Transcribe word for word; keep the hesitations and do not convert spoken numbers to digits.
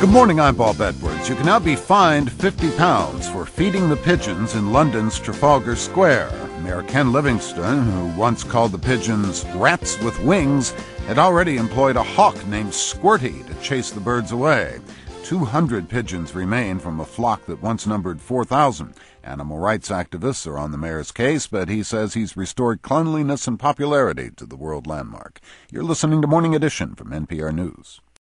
Good morning, I'm Bob Edwards. You can now be fined fifty pounds for feeding the pigeons in London's Trafalgar Square. Mayor Ken Livingstone, who once called the pigeons rats with wings, had already employed a hawk named Squirty to chase the birds away. two hundred pigeons remain from a flock that once numbered four thousand. Animal rights activists are on the mayor's case, but he says he's restored cleanliness and popularity to the world landmark. You're listening to Morning Edition from N P R News.